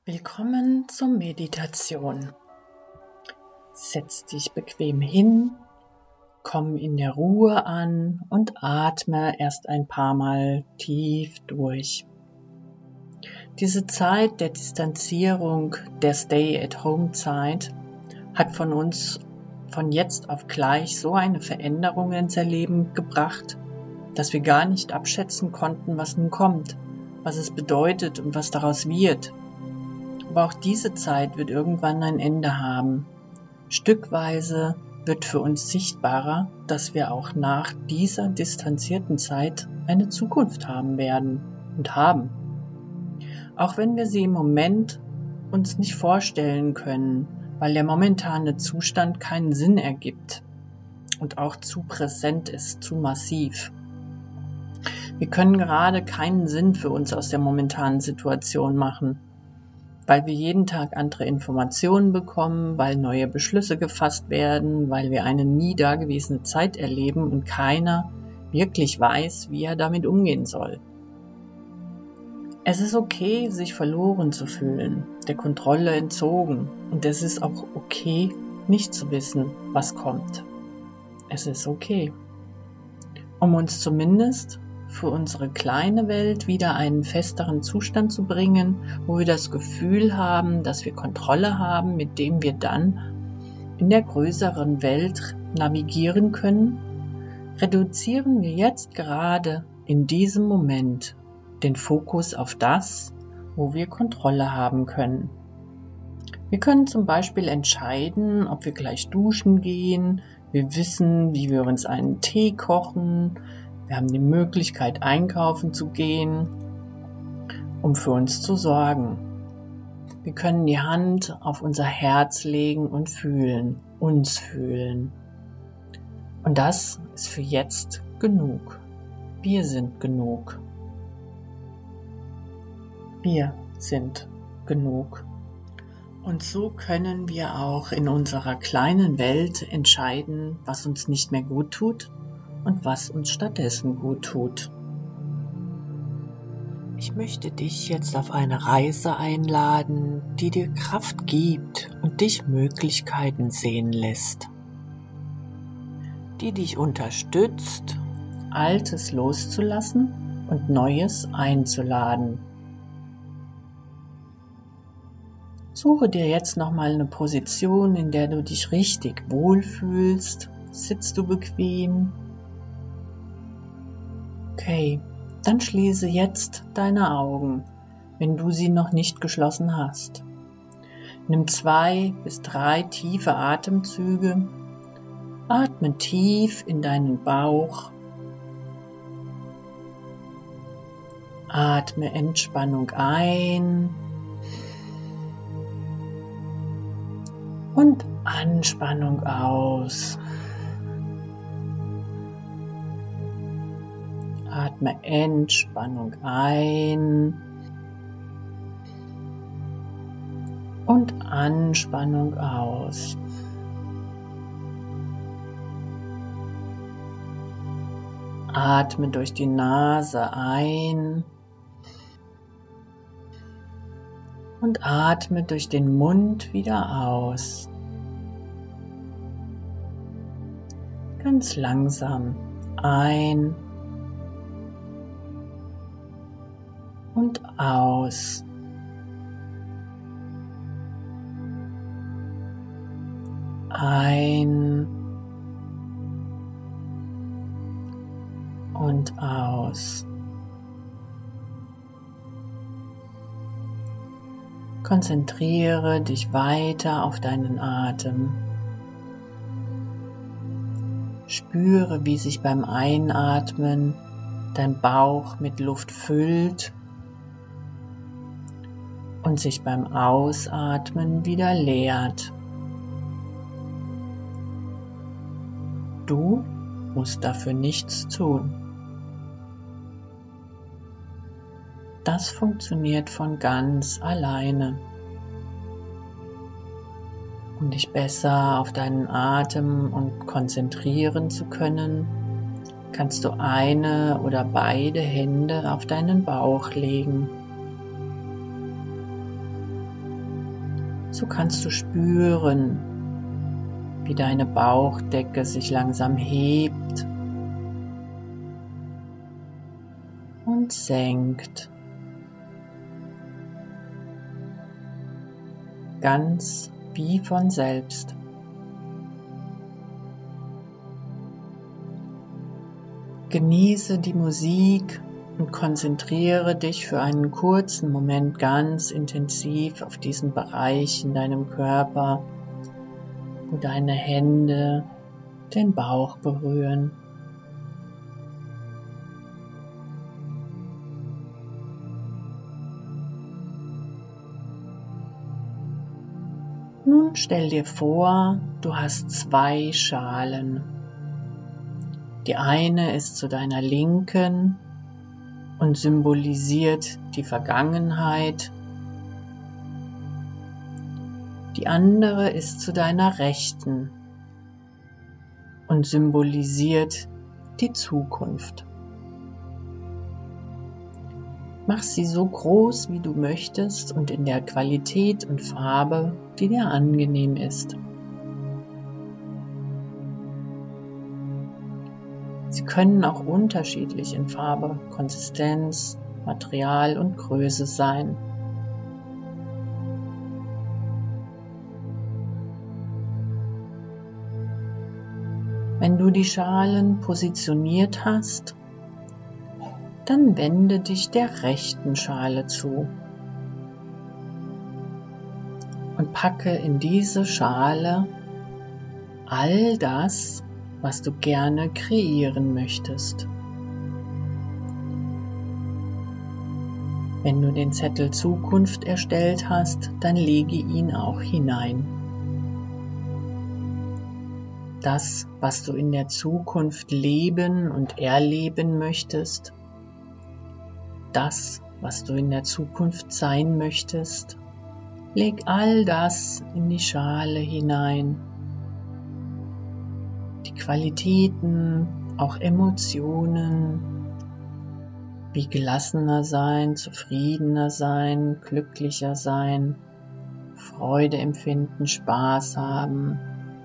Willkommen zur Meditation. Setz dich bequem hin, komm in der Ruhe an und atme erst ein paar Mal tief durch. Diese Zeit der Distanzierung, der Stay-at-Home-Zeit, hat von uns von jetzt auf gleich so eine Veränderung in unser Leben gebracht, dass wir gar nicht abschätzen konnten, was nun kommt, was es bedeutet und was daraus wird. Aber auch diese Zeit wird irgendwann ein Ende haben. Stückweise wird für uns sichtbarer, dass wir auch nach dieser distanzierten Zeit eine Zukunft haben werden und haben. Auch wenn wir sie im Moment uns nicht vorstellen können, weil der momentane Zustand keinen Sinn ergibt und auch zu präsent ist, zu massiv. Wir können gerade keinen Sinn für uns aus der momentanen Situation machen, weil wir jeden Tag andere Informationen bekommen, weil neue Beschlüsse gefasst werden, weil wir eine nie dagewesene Zeit erleben und keiner wirklich weiß, wie er damit umgehen soll. Es ist okay, sich verloren zu fühlen, der Kontrolle entzogen, und es ist auch okay, nicht zu wissen, was kommt. Es ist okay, um uns zumindest für unsere kleine Welt wieder einen festeren Zustand zu bringen, wo wir das Gefühl haben, dass wir Kontrolle haben, mit dem wir dann in der größeren Welt navigieren können, reduzieren wir jetzt gerade in diesem Moment den Fokus auf das, wo wir Kontrolle haben können. Wir können zum Beispiel entscheiden, ob wir gleich duschen gehen, wir wissen, wie wir uns einen Tee kochen, wir haben die Möglichkeit, einkaufen zu gehen, um für uns zu sorgen. Wir können die Hand auf unser Herz legen und fühlen, uns fühlen. Und das ist für jetzt genug. Wir sind genug. Wir sind genug. Und so können wir auch in unserer kleinen Welt entscheiden, was uns nicht mehr gut tut und was uns stattdessen gut tut. Ich möchte dich jetzt auf eine Reise einladen, die dir Kraft gibt und dich Möglichkeiten sehen lässt, die dich unterstützt, Altes loszulassen und Neues einzuladen. Suche dir jetzt nochmal eine Position, in der du dich richtig wohlfühlst. Sitzt du bequem? Okay, dann schließe jetzt deine Augen, wenn du sie noch nicht geschlossen hast. Nimm 2 bis 3 tiefe Atemzüge. Atme tief in deinen Bauch. Atme Entspannung ein und Anspannung aus. Atme Entspannung ein und Anspannung aus. Atme durch die Nase ein und atme durch den Mund wieder aus. Ganz langsam ein und aus. Ein und aus. Konzentriere dich weiter auf deinen Atem. Spüre, wie sich beim Einatmen dein Bauch mit Luft füllt und sich beim Ausatmen wieder leert. Du musst dafür nichts tun. Das funktioniert von ganz alleine. Um dich besser auf deinen Atem und konzentrieren zu können, kannst du eine oder beide Hände auf deinen Bauch legen. So kannst du spüren, wie deine Bauchdecke sich langsam hebt und senkt. Ganz wie von selbst. Genieße die Musik und konzentriere dich für einen kurzen Moment ganz intensiv auf diesen Bereich in deinem Körper, wo deine Hände den Bauch berühren. Nun stell dir vor, du hast 2 Schalen. Die eine ist zu deiner Linken und symbolisiert die Vergangenheit. Die andere ist zu deiner Rechten und symbolisiert die Zukunft. Mach sie so groß, wie du möchtest und in der Qualität und Farbe, die dir angenehm ist. Sie können auch unterschiedlich in Farbe, Konsistenz, Material und Größe sein. Wenn du die Schalen positioniert hast, dann wende dich der rechten Schale zu und packe in diese Schale all das, was du gerne kreieren möchtest. Wenn du den Zettel Zukunft erstellt hast, dann lege ihn auch hinein. Das, was du in der Zukunft leben und erleben möchtest, das, was du in der Zukunft sein möchtest, leg all das in die Schale hinein. Die Qualitäten, auch Emotionen, wie gelassener sein, zufriedener sein, glücklicher sein, Freude empfinden, Spaß haben,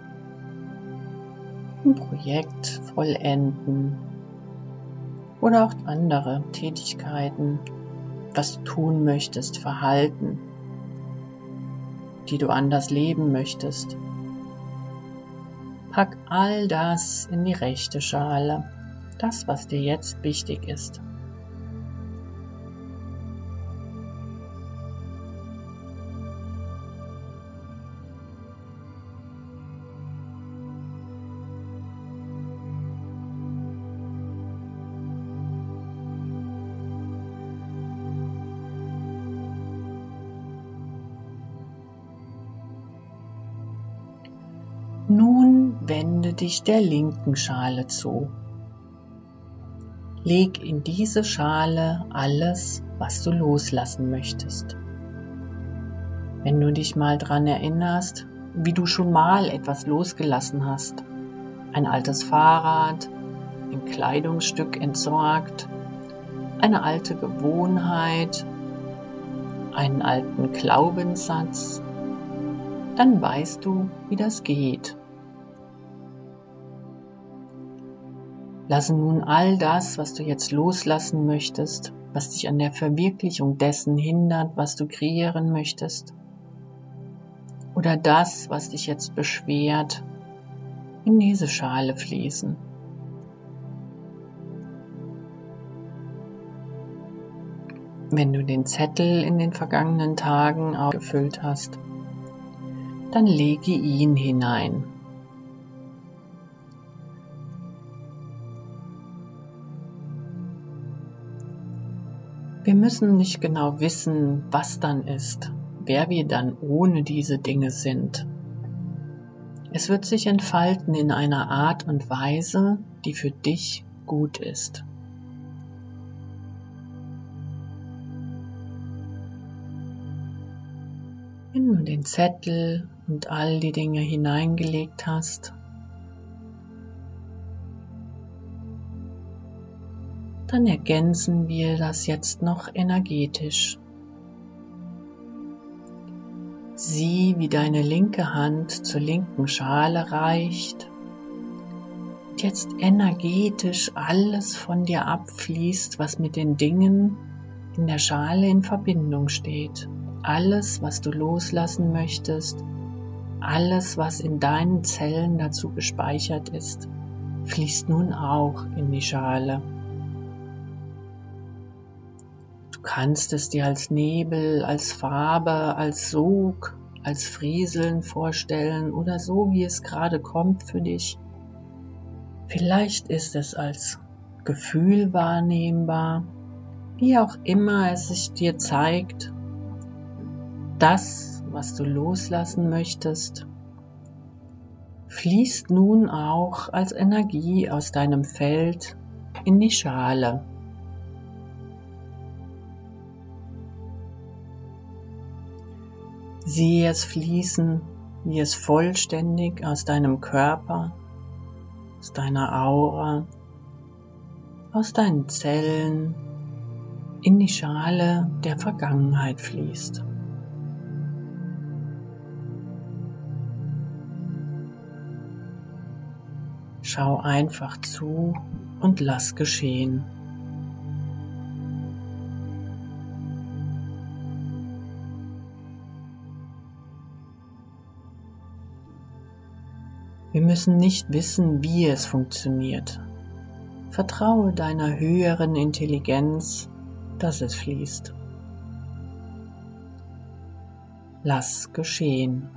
ein Projekt vollenden oder auch andere Tätigkeiten, was du tun möchtest, Verhalten, die du anders leben möchtest. Pack all das in die rechte Schale, das, was dir jetzt wichtig ist. Nun wende dich der linken Schale zu. Leg in diese Schale alles, was du loslassen möchtest. Wenn du dich mal daran erinnerst, wie du schon mal etwas losgelassen hast, ein altes Fahrrad, ein Kleidungsstück entsorgt, eine alte Gewohnheit, einen alten Glaubenssatz, dann weißt du, wie das geht. Lasse nun all das, was du jetzt loslassen möchtest, was dich an der Verwirklichung dessen hindert, was du kreieren möchtest, oder das, was dich jetzt beschwert, in diese Schale fließen. Wenn du den Zettel in den vergangenen Tagen ausgefüllt hast, dann lege ihn hinein. Wir müssen nicht genau wissen, was dann ist, wer wir dann ohne diese Dinge sind. Es wird sich entfalten in einer Art und Weise, die für dich gut ist. Wenn du den Zettel und all die Dinge hineingelegt hast, dann ergänzen wir das jetzt noch energetisch. Sieh, wie deine linke Hand zur linken Schale reicht und jetzt energetisch alles von dir abfließt, was mit den Dingen in der Schale in Verbindung steht. Alles, was du loslassen möchtest, alles, was in deinen Zellen dazu gespeichert ist, fließt nun auch in die Schale. Du kannst es dir als Nebel, als Farbe, als Sog, als Frieseln vorstellen oder so, wie es gerade kommt für dich. Vielleicht ist es als Gefühl wahrnehmbar, wie auch immer es sich dir zeigt. Das, was du loslassen möchtest, fließt nun auch als Energie aus deinem Feld in die Schale. Sieh es fließen, wie es vollständig aus deinem Körper, aus deiner Aura, aus deinen Zellen in die Schale der Vergangenheit fließt. Schau einfach zu und lass geschehen. Wir müssen nicht wissen, wie es funktioniert. Vertraue deiner höheren Intelligenz, dass es fließt. Lass geschehen.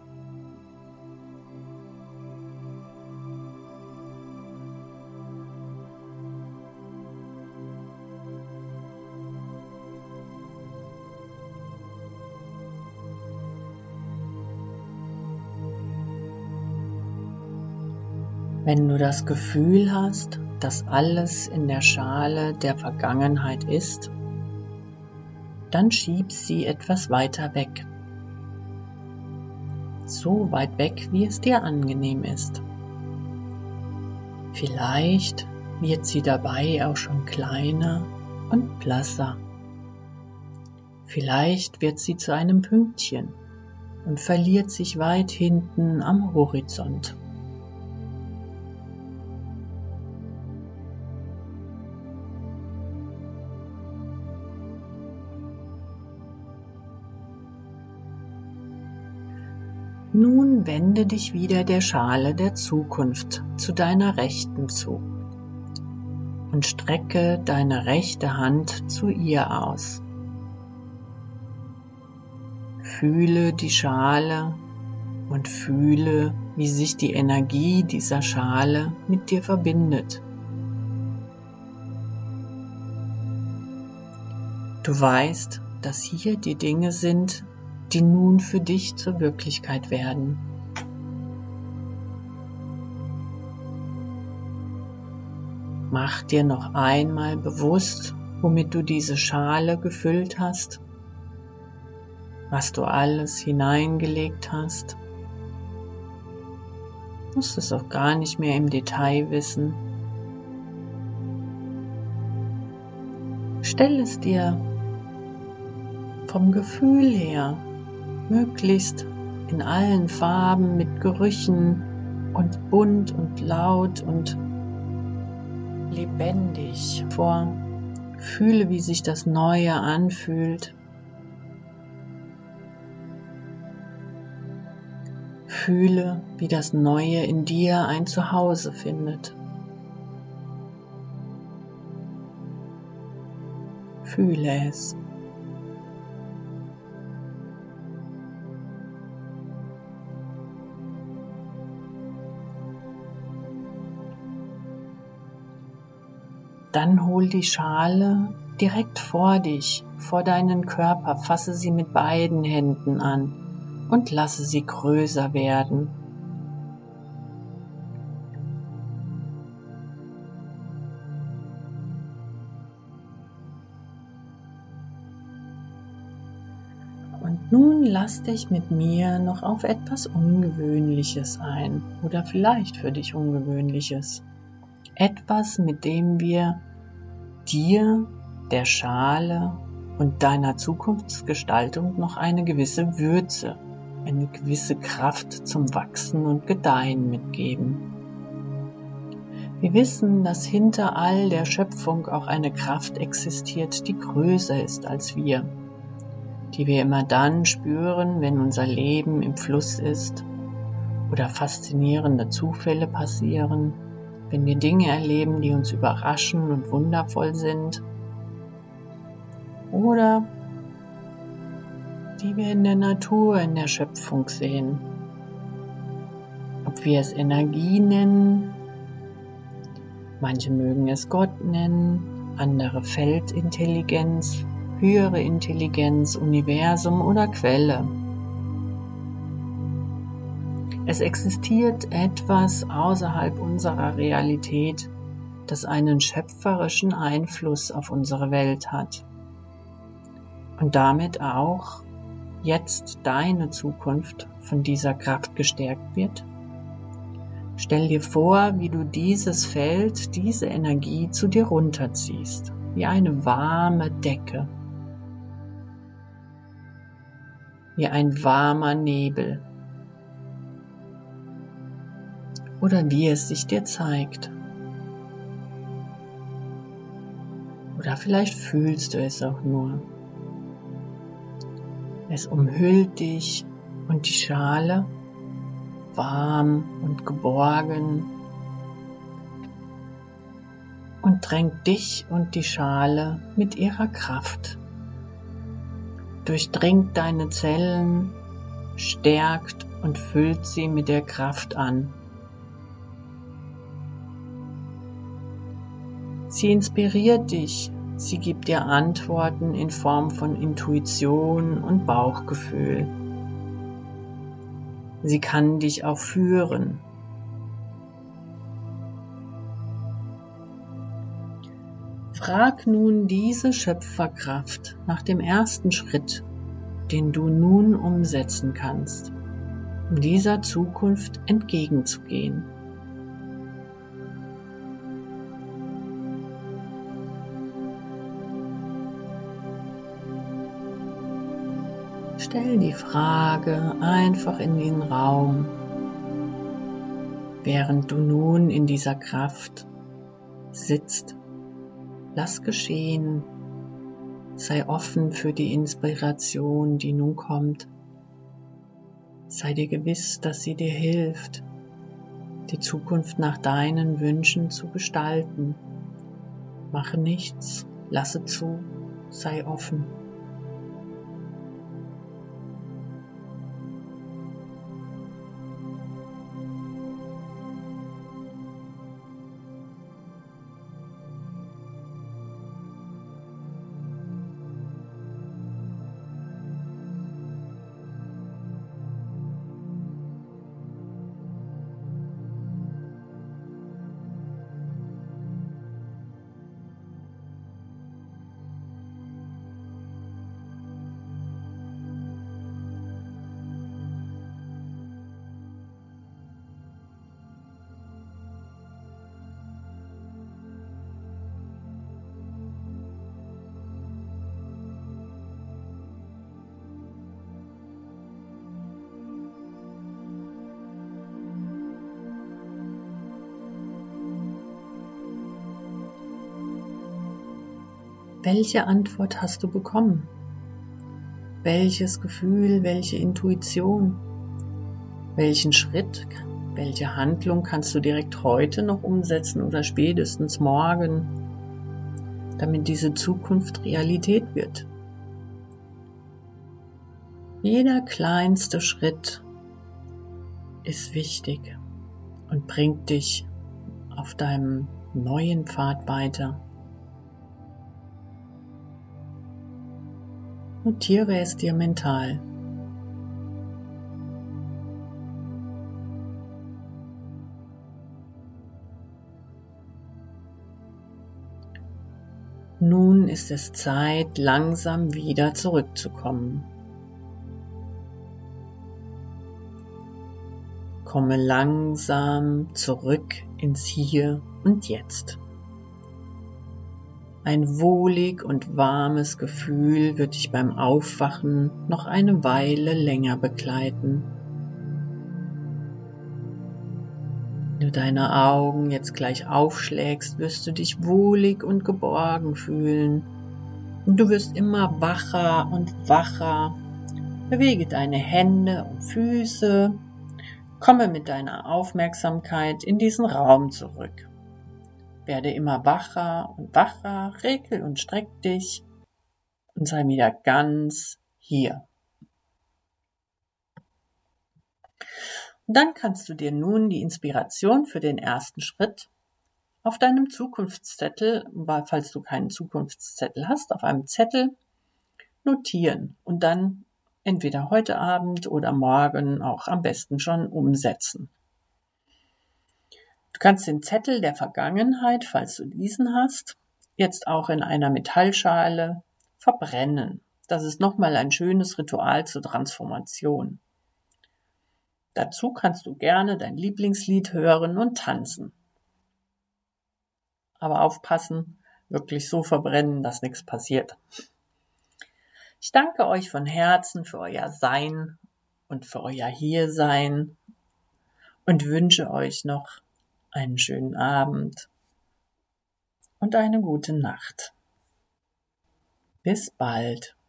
Wenn du das Gefühl hast, dass alles in der Schale der Vergangenheit ist, dann schieb sie etwas weiter weg. So weit weg, wie es dir angenehm ist. Vielleicht wird sie dabei auch schon kleiner und blasser. Vielleicht wird sie zu einem Pünktchen und verliert sich weit hinten am Horizont. Nun wende dich wieder der Schale der Zukunft zu deiner Rechten zu und strecke deine rechte Hand zu ihr aus. Fühle die Schale und fühle, wie sich die Energie dieser Schale mit dir verbindet. Du weißt, dass hier die Dinge sind, die nun für dich zur Wirklichkeit werden. Mach dir noch einmal bewusst, womit du diese Schale gefüllt hast, was du alles hineingelegt hast. Du musst es auch gar nicht mehr im Detail wissen. Stell es dir vom Gefühl her möglichst in allen Farben mit Gerüchen und bunt und laut und lebendig vor. Fühle, wie sich das Neue anfühlt. Fühle, wie das Neue in dir ein Zuhause findet. Fühle es. Dann hol die Schale direkt vor dich, vor deinen Körper, fasse sie mit beiden Händen an und lasse sie größer werden. Und nun lass dich mit mir noch auf etwas Ungewöhnliches ein oder vielleicht für dich Ungewöhnliches. Etwas, mit dem wir dir, der Schale und deiner Zukunftsgestaltung noch eine gewisse Würze eine gewisse Kraft zum Wachsen und Gedeihen mitgeben. Wir wissen, dass hinter all der Schöpfung auch eine Kraft existiert, die größer ist als wir, die wir immer dann spüren, wenn unser Leben im Fluss ist oder faszinierende Zufälle passieren, wenn wir Dinge erleben, die uns überraschen und wundervoll sind, oder die wir in der Natur, in der Schöpfung sehen. Ob wir es Energie nennen, manche mögen es Gott nennen, andere Feldintelligenz, höhere Intelligenz, Universum oder Quelle. Es existiert etwas außerhalb unserer Realität, das einen schöpferischen Einfluss auf unsere Welt hat und damit auch jetzt deine Zukunft von dieser Kraft gestärkt wird. Stell dir vor, wie du dieses Feld, diese Energie zu dir runterziehst, wie eine warme Decke, wie ein warmer Nebel oder wie es sich dir zeigt. Oder vielleicht fühlst du es auch nur. Es umhüllt dich und die Schale, warm und geborgen, und drängt dich und die Schale mit ihrer Kraft, durchdringt deine Zellen, stärkt und füllt sie mit der Kraft an. Sie inspiriert dich, sie gibt dir Antworten in Form von Intuition und Bauchgefühl. Sie kann dich auch führen. Frag nun diese Schöpferkraft nach dem ersten Schritt, den du nun umsetzen kannst, um dieser Zukunft entgegenzugehen. Stell die Frage einfach in den Raum, während du nun in dieser Kraft sitzt. Lass geschehen, sei offen für die Inspiration, die nun kommt. Sei dir gewiss, dass sie dir hilft, die Zukunft nach deinen Wünschen zu gestalten. Mache nichts, lasse zu, sei offen. Welche Antwort hast du bekommen? Welches Gefühl, welche Intuition, welchen Schritt, welche Handlung kannst du direkt heute noch umsetzen oder spätestens morgen, damit diese Zukunft Realität wird? Jeder kleinste Schritt ist wichtig und bringt dich auf deinem neuen Pfad weiter. Notiere es dir mental. Nun ist es Zeit, langsam wieder zurückzukommen. Komme langsam zurück ins Hier und Jetzt. Ein wohlig und warmes Gefühl wird dich beim Aufwachen noch eine Weile länger begleiten. Wenn du deine Augen jetzt gleich aufschlägst, wirst du dich wohlig und geborgen fühlen. Und du wirst immer wacher und wacher. Bewege deine Hände und Füße. Komme mit deiner Aufmerksamkeit in diesen Raum zurück. Werde immer wacher und wacher, regel und streck dich und sei wieder ganz hier. Und dann kannst du dir nun die Inspiration für den ersten Schritt auf deinem Zukunftszettel, falls du keinen Zukunftszettel hast, auf einem Zettel notieren und dann entweder heute Abend oder morgen auch am besten schon umsetzen. Du kannst den Zettel der Vergangenheit, falls du diesen hast, jetzt auch in einer Metallschale verbrennen. Das ist nochmal ein schönes Ritual zur Transformation. Dazu kannst du gerne dein Lieblingslied hören und tanzen. Aber aufpassen, wirklich so verbrennen, dass nichts passiert. Ich danke euch von Herzen für euer Sein und für euer Hiersein und wünsche euch noch einen schönen Abend und eine gute Nacht. Bis bald.